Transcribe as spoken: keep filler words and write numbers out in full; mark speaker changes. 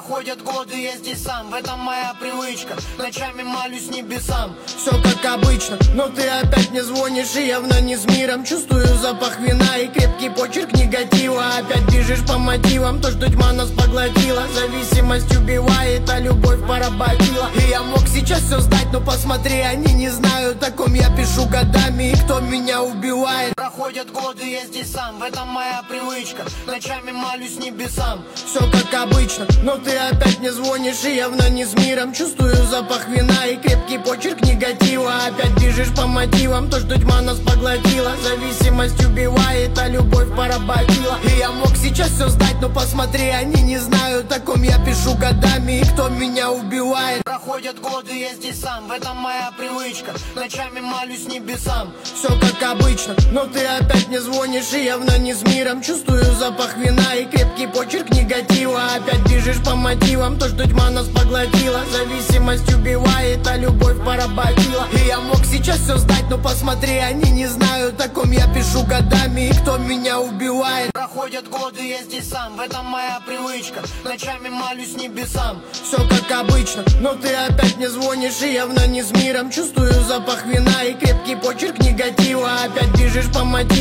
Speaker 1: Проходят годы, я здесь сам, в этом моя привычка. Ночами молюсь небесам. Все как обычно, но ты опять не звонишь и явно не с миром. Чувствую запах вина и крепкий почерк негатива. Опять бежишь по мотивам, то, что тьма нас поглотила. Зависимость убивает, а любовь поработила. И я мог сейчас все сдать, но посмотри, они не знают, о ком я пишу годами и кто меня убивает. Проходят годы, я здесь сам, в этом моя привычка. Ночами молюсь небесам. Все как обычно, но ты опять не звонишь и явно не с миром. Чувствую запах вина и крепкий почерк негатива. Опять бежишь по мотивам, то, что тьма нас поглотила. Зависимость убивает, а любовь поработила. И я мог сейчас все сдать, но посмотри, они не знают, о ком я пишу годами и кто меня убивает. Проходят годы, я здесь сам, в этом моя привычка. Ночами молюсь небесам. Все как обычно, но ты опять не звонишь и явно не с миром. Чувствую запах вина и крепкий почерк негатива. Опять бежишь по мотивам, то, что тьма нас поглотила. Зависимость убивает, а любовь поработила. И я мог сейчас все сдать, но посмотри, они не знают, о ком я пишу годами и кто меня убивает. Проходят годы, я здесь сам, в этом моя привычка. Ночами молюсь небесам. Все как обычно, но ты опять не звонишь и явно не с миром. Чувствую запах вина и крепкий почерк негатива. Опять бежишь по мотивам.